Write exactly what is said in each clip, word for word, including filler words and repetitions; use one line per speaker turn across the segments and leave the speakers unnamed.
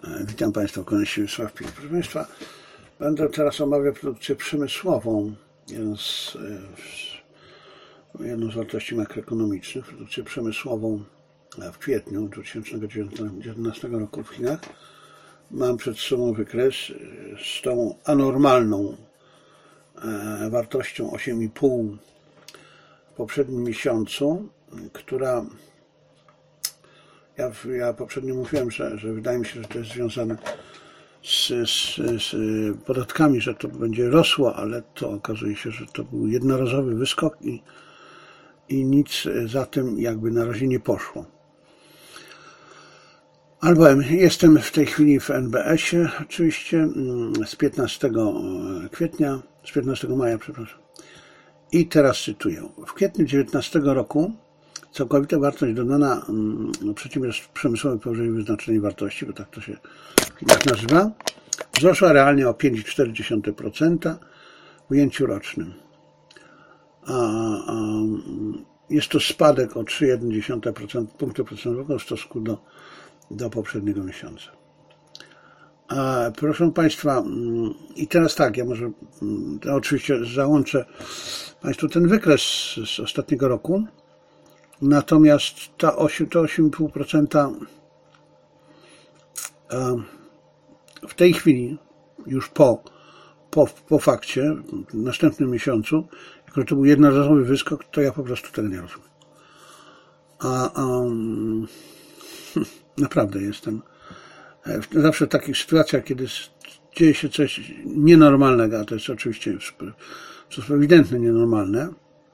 Witam Państwa w kolejnym Siłysław Pil. Proszę Państwa, będę teraz omawiał produkcję przemysłową, jedną z, jedną z wartości makroekonomicznych, produkcję przemysłową w kwietniu dwa tysiące dziewiętnastego roku w Chinach. Mam przed sobą wykres z tą anormalną wartością osiem i pół w poprzednim miesiącu, która Ja, ja poprzednio mówiłem, że, że wydaje mi się, że to jest związane z, z, z podatkami, że to będzie rosło, ale to okazuje się, że to był jednorazowy wyskok i, i nic za tym jakby na razie nie poszło. Albowiem jestem w tej chwili w N B S-ie oczywiście z piętnastego kwietnia, z piętnastego maja, przepraszam. I teraz cytuję. W kwietniu dziewiętnastego roku całkowita wartość dodana no, przedsiębiorstw przemysłowych powyżej wyznaczonej wartości, bo tak to się w Chinach nazywa, wzrosła realnie o pięć przecinek cztery procent w ujęciu rocznym. A, a, jest to spadek o trzy przecinek jeden procent punktu procentowego w stosunku do, do poprzedniego miesiąca. A, proszę Państwa, i teraz tak, ja może ja oczywiście załączę Państwu ten wykres z, z ostatniego roku. Natomiast ta osiem i pół procent w tej chwili, już po, po, po fakcie, w następnym miesiącu, jako to był jednorazowy wyskok, to ja po prostu tego nie rozumiem. A, a naprawdę jestem zawsze w takich sytuacjach, kiedy dzieje się coś nienormalnego, a to jest oczywiście ewidentnie nienormalne,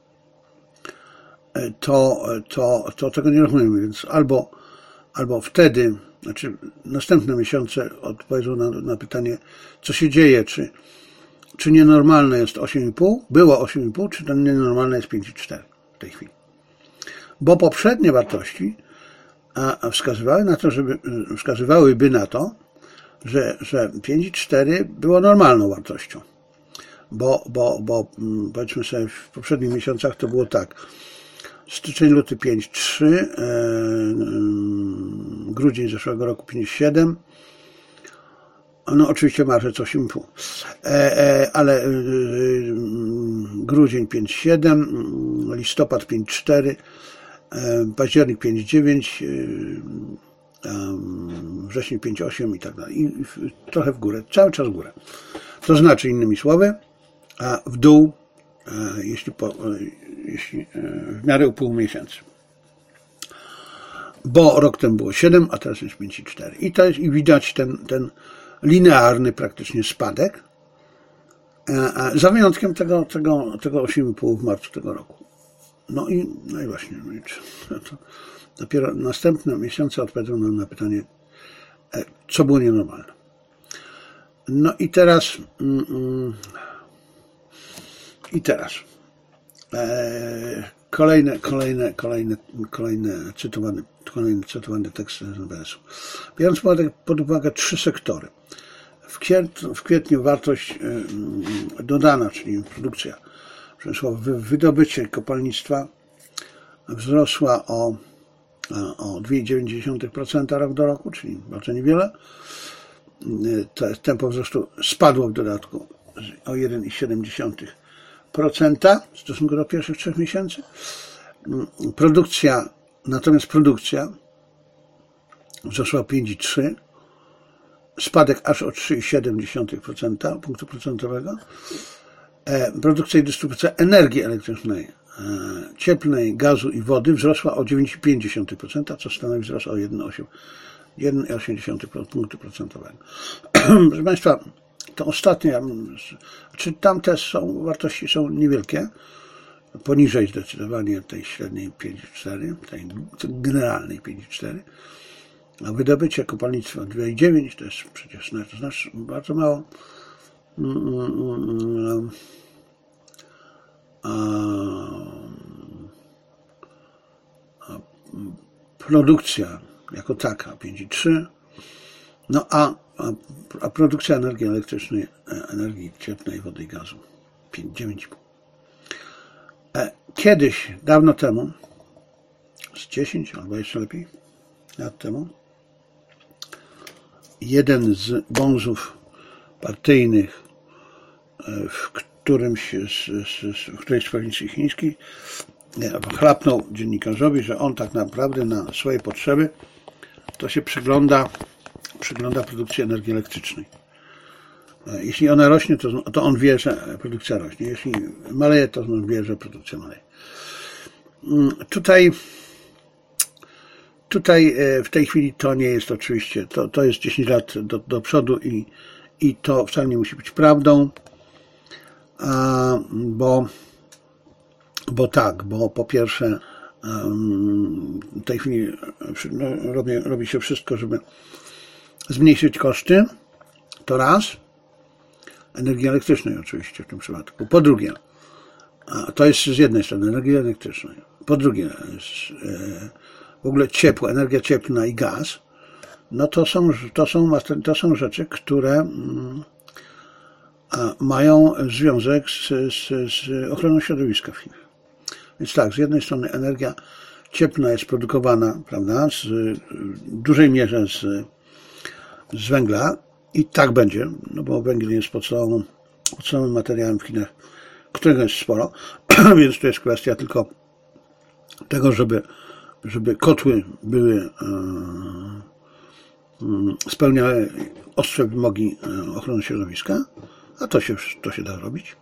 To, to, to tego nie rozumiem, więc albo, albo wtedy, znaczy następne miesiące odpowiedzą na, na pytanie, co się dzieje, czy, czy nienormalne jest osiem i pół, było osiem i pół, czy to nienormalne jest pięć przecinek cztery w tej chwili. Bo poprzednie wartości a, wskazywały na to, żeby, wskazywałyby na to, że, że pięć przecinek cztery było normalną wartością. Bo, bo, bo powiedzmy sobie, w poprzednich miesiącach to było tak. Styczeń, luty pięć przecinek trzy, e, grudzień zeszłego roku pięć przecinek siedem, no oczywiście marzec osiem i pół, e, e, ale e, grudzień pięć przecinek siedem, listopad pięć przecinek cztery, e, październik pięć przecinek dziewięć, e, e, wrzesień pięć przecinek osiem i tak dalej. I, i trochę w górę, cały czas w górę. To znaczy, innymi słowy, a w dół, e, jeśli po, jeśli w miarę upływu miesięcy. Bo rok temu było siedem, a teraz jest pięć przecinek cztery. I to jest, i widać ten, ten linearny praktycznie spadek, za wyjątkiem tego, tego, tego osiem i pół w marcu tego roku. No i, no i właśnie, no i to dopiero następne miesiące odpowiedzą nam na pytanie, co było nienormalne. No i teraz mm, i teraz Kolejne, kolejne, kolejne, kolejne cytowane, kolejny cytowany tekst z N B S-u. Biorąc pod uwagę trzy sektory. W kwietniu, w kwietniu wartość dodana, czyli produkcja przemysłowa, wydobycie kopalnictwa wzrosła o, o dwa przecinek dziewięć procent rok do roku, czyli bardzo niewiele. To tempo wzrostu spadło w dodatku o jeden przecinek siedem procent w stosunku do pierwszych trzech miesięcy. Produkcja, natomiast produkcja wzrosła pięć przecinek trzy procent, spadek aż o trzy przecinek siedem procent punktu procentowego. Produkcja i dystrybucja energii elektrycznej, cieplnej, gazu i wody wzrosła o dziewięć przecinek pięć procent, co stanowi wzrost o jeden przecinek osiem punktu procentowego. Proszę Państwa, to ostatnie, czy tamte są, wartości są niewielkie, poniżej zdecydowanie tej średniej pięć przecinek cztery, tej generalnej pięć przecinek cztery, a wydobycie kopalnictwa dwa przecinek dziewięć to jest przecież to znaczy bardzo mało. A, a produkcja jako taka pięć przecinek trzy, no a A, a produkcja energii elektrycznej, energii cieplnej, wody i gazu dziewięć przecinek pięć. Kiedyś, dawno temu, z dziesięć albo jeszcze lepiej lat temu, jeden z bonzów partyjnych w którymś z, z, z, w którejś z prowincji chińskiej chlapnął dziennikarzowi, że on tak naprawdę na swoje potrzeby to się przygląda, przygląda produkcji energii elektrycznej. Jeśli ona rośnie, to, to on wie, że produkcja rośnie. Jeśli maleje, to on wie, że produkcja maleje. Tutaj, tutaj w tej chwili to nie jest oczywiście, to, to jest dziesięć lat do, do przodu i, i to wcale nie musi być prawdą, bo, bo tak, bo po pierwsze w tej chwili robi, robi się wszystko, żeby zmniejszyć koszty, to raz, energii elektrycznej oczywiście w tym przypadku. Po drugie, to jest z jednej strony energii elektrycznej. Po drugie, w ogóle ciepło, energia cieplna i gaz, no to są, to są, to są rzeczy, które mają związek z, z, z ochroną środowiska w Chinach. Więc tak, z jednej strony energia cieplna jest produkowana, prawda, z, w dużej mierze z, z węgla i tak będzie, no bo węgiel jest podstawowym, podstawowym materiałem w Chinach, którego jest sporo, więc to jest kwestia tylko tego, żeby, żeby kotły były, spełniały ostre wymogi ochrony środowiska, a to się, to się da robić.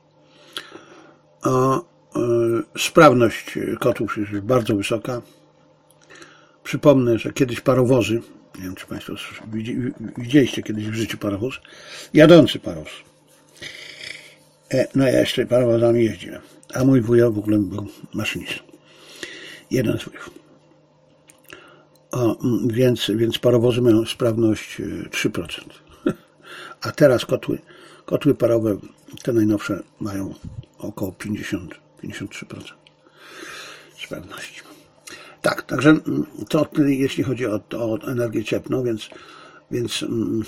A sprawność kotłów jest bardzo wysoka. Przypomnę, że kiedyś parowozy, nie wiem, czy Państwo widzieliście kiedyś w życiu parowóz, jadący parowóz. No ja jeszcze parowozami jeździłem, a mój wujo w ogóle był maszynistą. Jeden z wujów. O, więc, więc parowozy mają sprawność trzy procent. A teraz kotły, kotły parowe, te najnowsze, mają około pięćdziesiąt do pięćdziesięciu trzech procent sprawności. Tak, także to jeśli chodzi o, o energię cieplną, więc, więc um,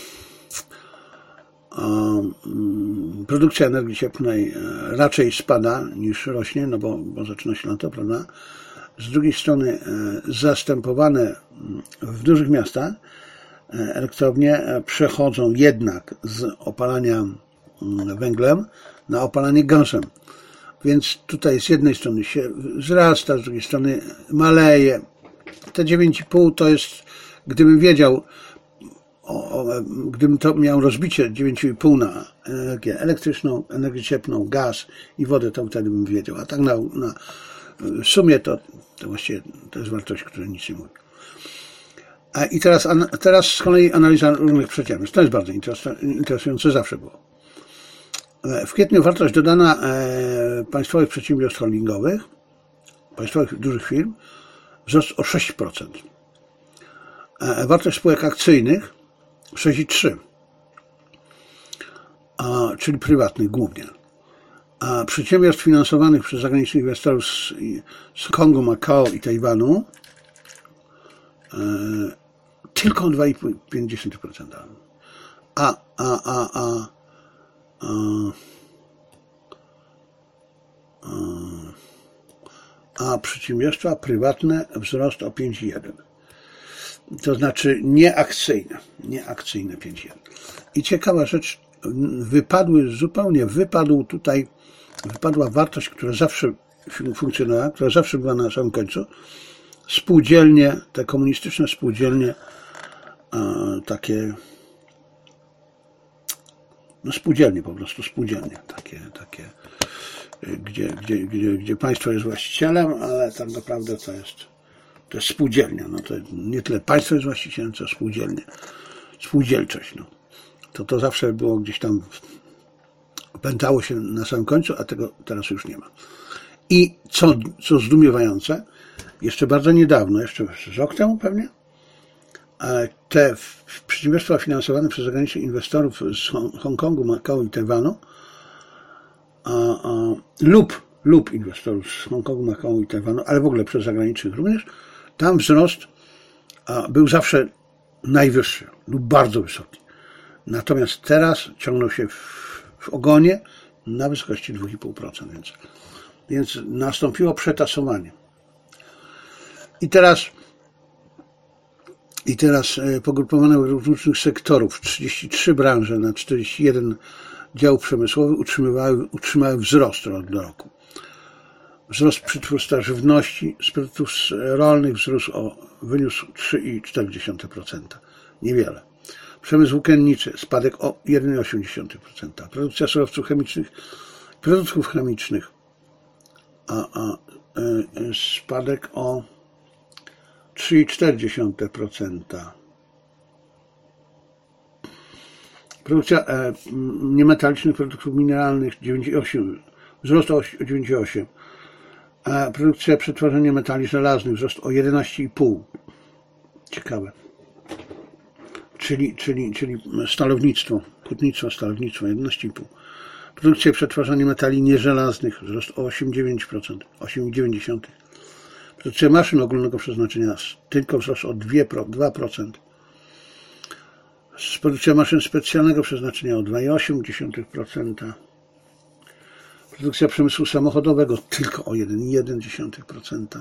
um, produkcja energii cieplnej raczej spada niż rośnie, no bo, bo zaczyna się lato, prawda? Z drugiej strony zastępowane w dużych miastach elektrownie przechodzą jednak z opalania węglem na opalanie gazem. Więc tutaj z jednej strony się wzrasta, z drugiej strony maleje. Te dziewięć i pół to jest, gdybym wiedział, o, o, gdybym to miał rozbicie dziewięć i pół na energię elektryczną, energię cieplną, gaz i wodę, to wtedy bym wiedział. A tak na, na w sumie to, to właściwie to jest wartość, która nic nie mówi. A i teraz, teraz z kolei analiza różnych przedsiębiorstw. To jest bardzo interesujące, zawsze było. W kwietniu wartość dodana państwowych przedsiębiorstw holdingowych, państwowych dużych firm, wzrost o sześć procent. Wartość spółek akcyjnych sześć przecinek trzy procent, czyli prywatnych głównie. A przedsiębiorstw finansowanych przez zagranicznych inwestorów z, z Kongu, Makao i Tajwanu e, tylko o dwa przecinek pięć procent. A, a, a, a, a, a, a przedsiębiorstwa prywatne wzrost o pięć przecinek jeden procent. To znaczy nieakcyjne, nieakcyjne pięć przecinek jeden procent. I ciekawa rzecz, wypadły, zupełnie wypadł tutaj, wypadła wartość, która zawsze funkcjonowała, która zawsze była na samym końcu. Spółdzielnie, te komunistyczne spółdzielnie, takie, no spółdzielnie po prostu, spółdzielnie, takie, takie gdzie, gdzie, gdzie, gdzie państwo jest właścicielem, ale tak naprawdę to jest, to jest spółdzielnia. No to nie tyle państwo jest właścicielem, co spółdzielnie, spółdzielczość, no. To to zawsze było gdzieś tam, pętało się na samym końcu, a tego teraz już nie ma. I co, co zdumiewające, jeszcze bardzo niedawno, jeszcze rok temu pewnie, te przedsiębiorstwa finansowane przez zagranicznych inwestorów z Hongkongu, Makao i Tajwanu a, a, lub, lub inwestorów z Hongkongu, Makao i Tajwanu, ale w ogóle przez zagranicznych również, tam wzrost a, był zawsze najwyższy lub bardzo wysoki. Natomiast teraz ciągnął się w, w ogonie na wysokości dwa przecinek pięć procent, więc, więc nastąpiło przetasowanie. I teraz I teraz pogrupowane w różnych sektorów, trzydzieści trzy branże na czterdzieści jeden działów przemysłowych utrzymywały, utrzymały wzrost rok do roku. Wzrost przetwórstwa żywności z produktów rolnych wzrósł o, wyniósł trzy przecinek cztery procent. Niewiele. Przemysł włókienniczy spadek o jeden przecinek osiem procent. Produkcja surowców chemicznych, produktów chemicznych a, a, y, spadek o trzy przecinek cztery procent. Produkcja e, niemetalicznych produktów mineralnych dziewięćdziesiąt osiem, wzrost o dziewięćdziesiąt osiem. A produkcja przetwarzania metali żelaznych wzrost o jedenaście przecinek pięć. Ciekawe. Czyli, czyli, czyli stalownictwo, hutnictwo, stalownictwo jedenaście przecinek pięć. Produkcja przetwarzania metali nieżelaznych wzrost o osiem przecinek dziewięć procent, osiem przecinek dziewięć. Produkcja maszyn ogólnego przeznaczenia tylko wzrost o dwa procent. Produkcja maszyn specjalnego przeznaczenia o dwa przecinek osiem procent. Produkcja przemysłu samochodowego tylko o jeden przecinek jeden procent.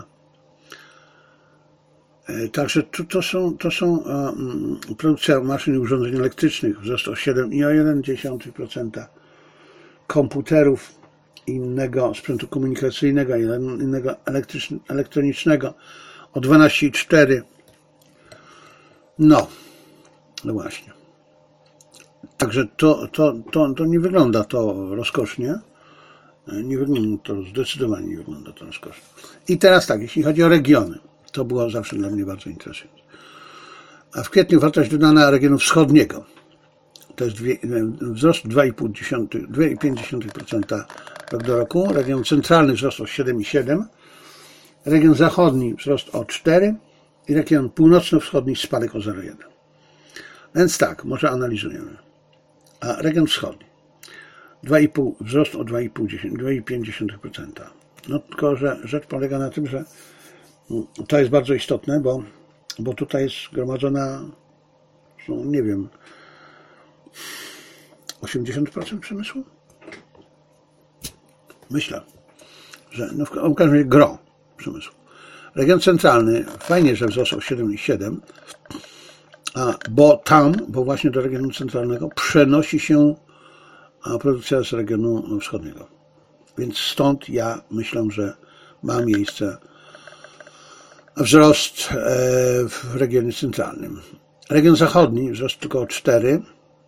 Także to, to są, to są um, produkcja maszyn i urządzeń elektrycznych wzrost o siedem przecinek jeden procent. Komputerów i innego sprzętu komunikacyjnego i innego elektronicznego o dwanaście przecinek cztery. No, no właśnie. Także to, to, to, to nie wygląda to rozkosznie. Nie wygląda to, zdecydowanie nie wygląda to rozkosznie. I teraz tak, jeśli chodzi o regiony, to było zawsze dla mnie bardzo interesujące. A w kwietniu wartość dodana regionu wschodniego to jest dwie, wzrost dwa przecinek pięć procent rok do roku. Region centralny wzrost o siedem przecinek siedem procent. Region zachodni wzrost o cztery procent i region północno-wschodni spadek o zero przecinek jeden procent. Więc tak, może analizujemy. A region wschodni dwa przecinek pięć wzrost o dwa przecinek pięć procent. No tylko, że rzecz polega na tym, że to jest bardzo istotne, bo, bo tutaj jest zgromadzona, no nie wiem, osiemdziesiąt procent przemysłu? Myślę, że no w każdym razie gro przemysłu. Region centralny, fajnie, że wzrosł o siedem przecinek siedem, a bo tam, bo właśnie do regionu centralnego przenosi się produkcja z regionu wschodniego. Więc stąd ja myślę, że ma miejsce wzrost w regionie centralnym. Region zachodni wzrost tylko o cztery.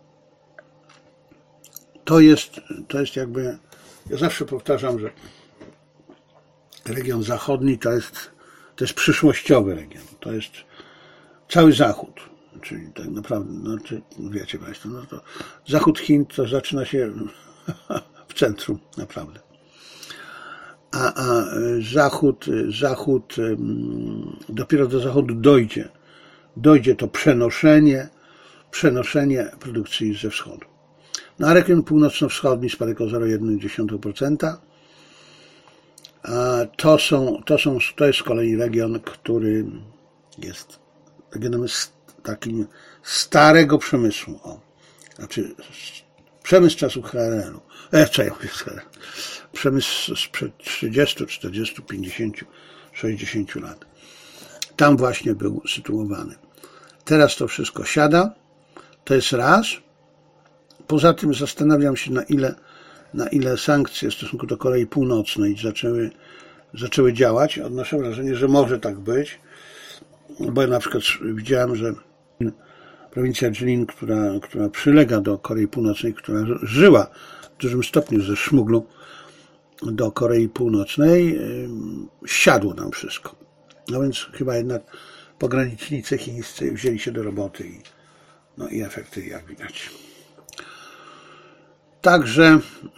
To jest, to jest jakby, ja zawsze powtarzam, że region zachodni to jest, to jest przyszłościowy region. To jest cały Zachód. Czyli tak naprawdę, no, czy, wiecie Państwo, no to zachód Chin to zaczyna się w centrum, naprawdę. A, a zachód, zachód, dopiero do zachodu dojdzie, dojdzie to przenoszenie, przenoszenie produkcji ze wschodu. No a region północno-wschodni spadek o zero przecinek jeden procent. A to są, to są, to jest z kolei region, który jest regionem takim starego przemysłu, o, znaczy przemysł czasów H R L-u, e, co ja mówię, przemysł sprzed trzydziestu, czterdziestu, pięćdziesięciu, sześćdziesięciu lat. Tam właśnie był sytuowany. Teraz to wszystko siada, to jest raz. Poza tym zastanawiam się, na ile, na ile sankcje w stosunku do Korei Północnej zaczęły, zaczęły działać. Odnoszę wrażenie, że może tak być, bo ja na przykład widziałem, że prowincja Jilin, która, która przylega do Korei Północnej, która żyła w dużym stopniu ze szmuglu do Korei Północnej, siadło nam wszystko. No więc chyba jednak pogranicznicy chińscy wzięli się do roboty i, no i efekty jak widać. Także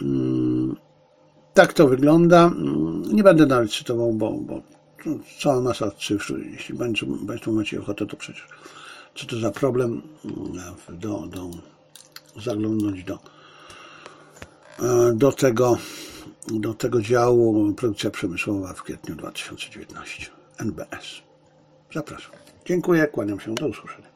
tak to wygląda. Nie będę nawet cytował, bo, bo cała masa cyfr. Jeśli Państwo macie ochotę, to przecież co to za problem do, do zaglądnąć do, do tego do tego działu produkcja przemysłowa w kwietniu dwa tysiące dziewiętnastym N B S. Zapraszam. Dziękuję, kłaniam się, do usłyszenia.